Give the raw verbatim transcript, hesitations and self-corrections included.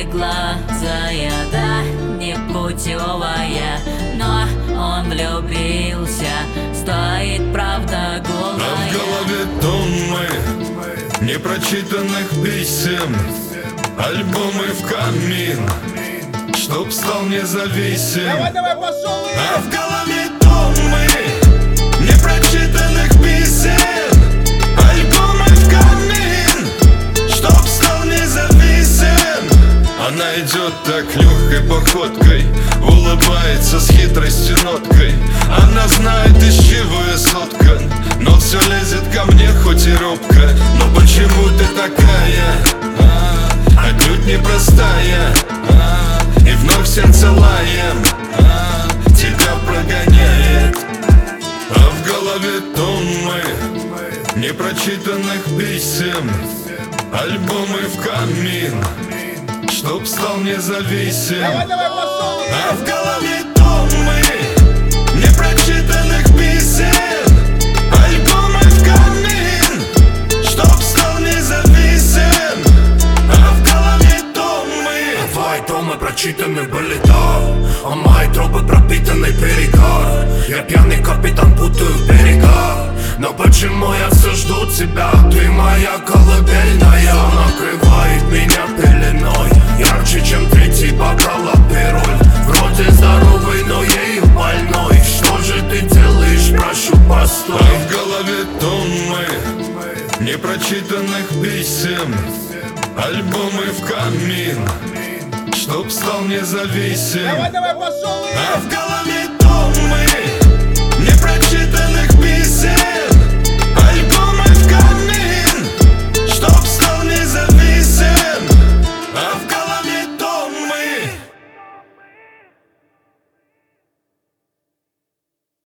голубоглазая, да, непутевая, но он влюбился, стоит правда голая. А в голове тонны непрочитанных писем, альбомы в камин, чтоб стал независим. Давай, давай, пошел! А в голове тонны непрочитанных писем, альбомы в камин, чтоб стал независим. Она идет так легкой походкой, улыбается с хитростью ноткой. Она знает, из чего я соткан, но все лезет ко мне, хоть и робко. Но почему ты такая, а, отнюдь непростая, а, и вновь сердце лаем, а, тебя прогоняет. А в голове тонны непрочитанных писем, альбомы в камин, чтоб стал независим. Давай, давай, пошел! А в голове тонны непрочитанных писем, альбомы в камин, чтоб стал независим. А в голове тонны. Твои томы прочитаны были, да, а мои тропы пропитаны перегар. Я пьяный капитан, путаю берега, но почему я все жду тебя? Ты моя колыбельная, накрывает меня пеленой, ярче, чем третий бокал апероль. Вроде здоровый, но ею больной. Что же ты делаешь, прошу, постой. А в голове тонны непрочитанных писем, альбомы в камин, чтоб стал независим. Давай, давай, пошел! А в голове